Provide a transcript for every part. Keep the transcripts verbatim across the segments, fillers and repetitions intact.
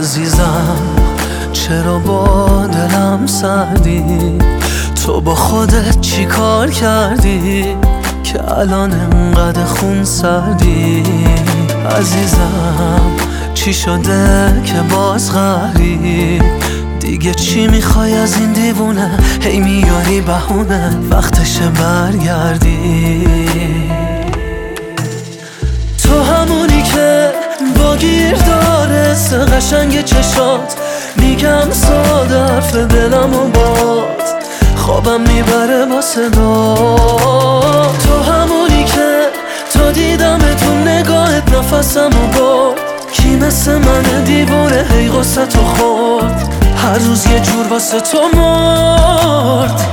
عزیزم چرا با دلم سردی؟ تو با خودت چی کار کردی که الان انقدر خون سردی؟ عزیزم چی شده که باز قهری؟ دیگه چی میخوای از این دیوونه؟ هی میاری بهونه وقتشه برگردی. تو همونی که با گیر داره سه قشنگ چشات، میگم ساده حرف دلم و باد خوابم میبره با صدا. تو همونی که تا دیدم تو نگاهت نفسم و برد، کی مثل من دیوونه هی غصه تو خورد، هر روز یه جور واسه تو مرد.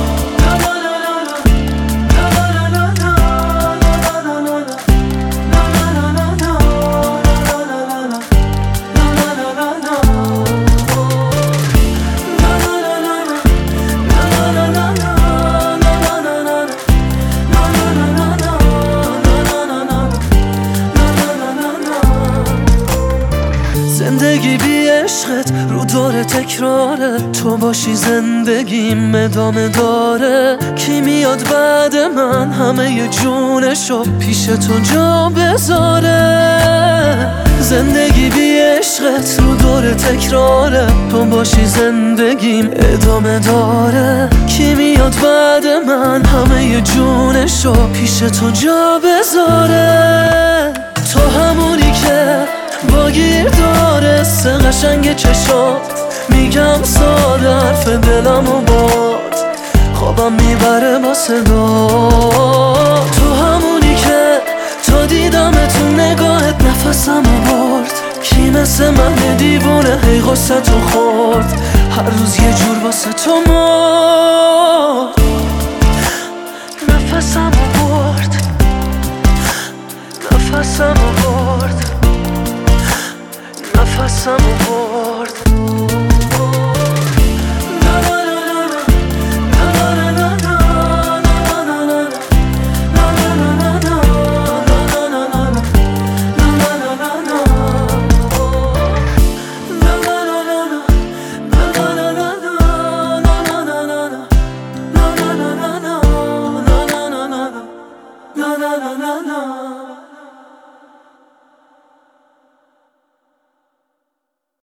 زندگی بی عشقت رو داره تکراره، تو باشی زندگیم ادامه داره. کی میاد بعد من همه ی جونشو پیش تو جا بذاره؟ زندگی بی عشقت رو داره تکراره، تو باشی زندگیم ادامه داره. کی میاد بعد من همه ی جونشو پیش تو جا بذاره؟ تو همونی که با گیر داره سه قشنگ چشات، میگم ساده حرف دلم و باد خوابم میبره با صدا. تو همونی که تا دیدم تو نگاهت نفسم و برد، کی مثل من دیوونه هی غصه تو خورد، هر روز یه جور واسه تو مرد. نفسم و برد نفسم و برد نفسم و برد. No, no, no, no.